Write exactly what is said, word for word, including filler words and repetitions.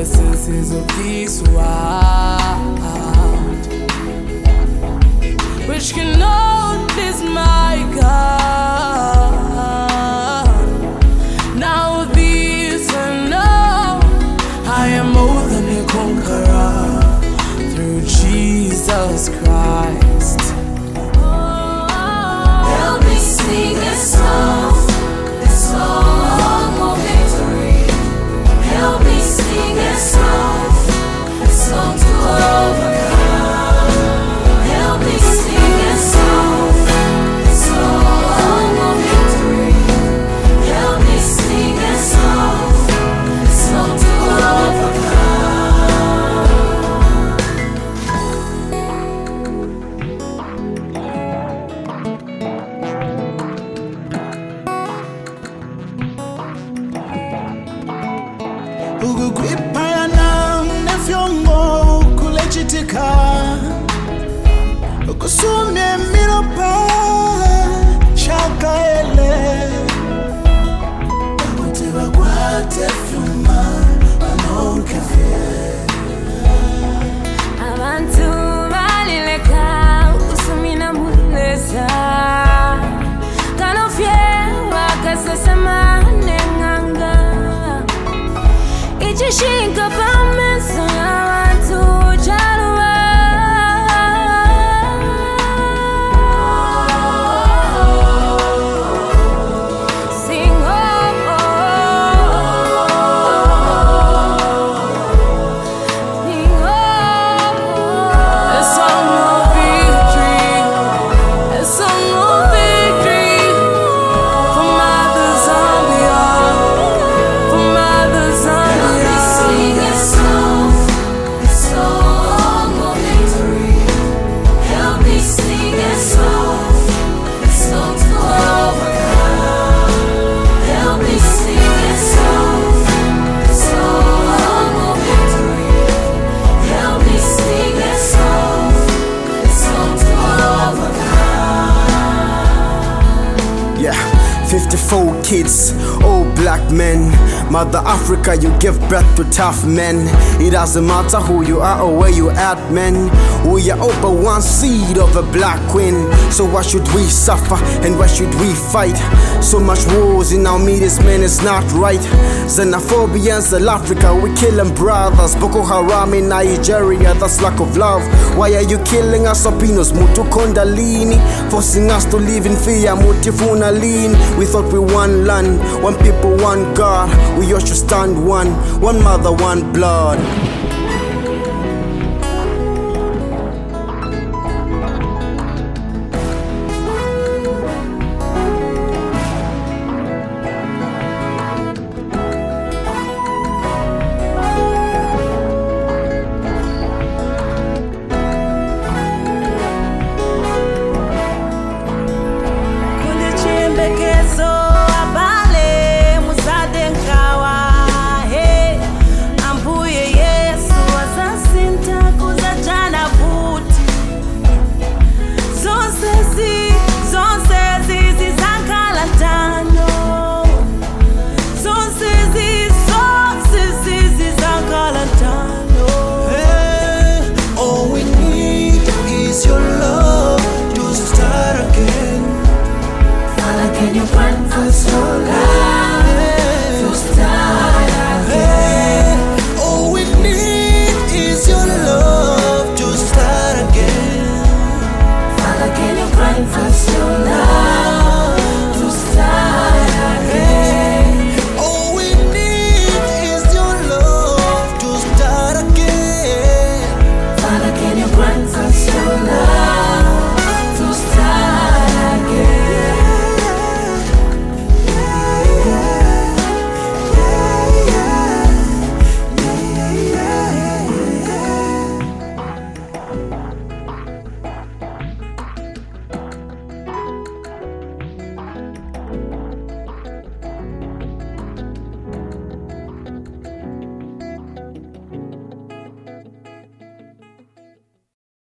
essences of this world, which cannot please my God. Now this I know, I am more than a conqueror through Jesus Christ. Help me sing a song, a song of victory. Help me sing a song, a song to overcome. Help me sing a song, a song of victory. Help me sing a song, a song to overcome. Ukukwiphayana nefyongo kulechitika ukusumye miropa shakaele akutiba kwate fyuma anonkefye Abantu balileka usumina muleza kanofye wakasasama nenganga ichishinga pamesa abantu jaluwa sing oh, sing A song of victory, a song of victory for mothers and beyond, for mothers and Help me sing a song, a song of victory. Help me sing a song, a song to overcome. Help me sing a song, a song of victory. Help me sing a song, a song to overcome. Yeah, fifty-four kids, all black men. Mother Africa, you give birth to tough men. It doesn't matter who you are or where you at, man. We are all but one seed of a black queen. So why should we suffer and why should we fight? So much wars in our meetings, man, it's not right. Xenophobia in South Africa, we killing brothers. Boko Haram in Nigeria, that's lack of love. Why are you killing us, Albinos? Mutu Kondalini, forcing us to live in fear. Mutifuna lean. We thought we one land, one people, one God. We all should stand one, one mother, one blood.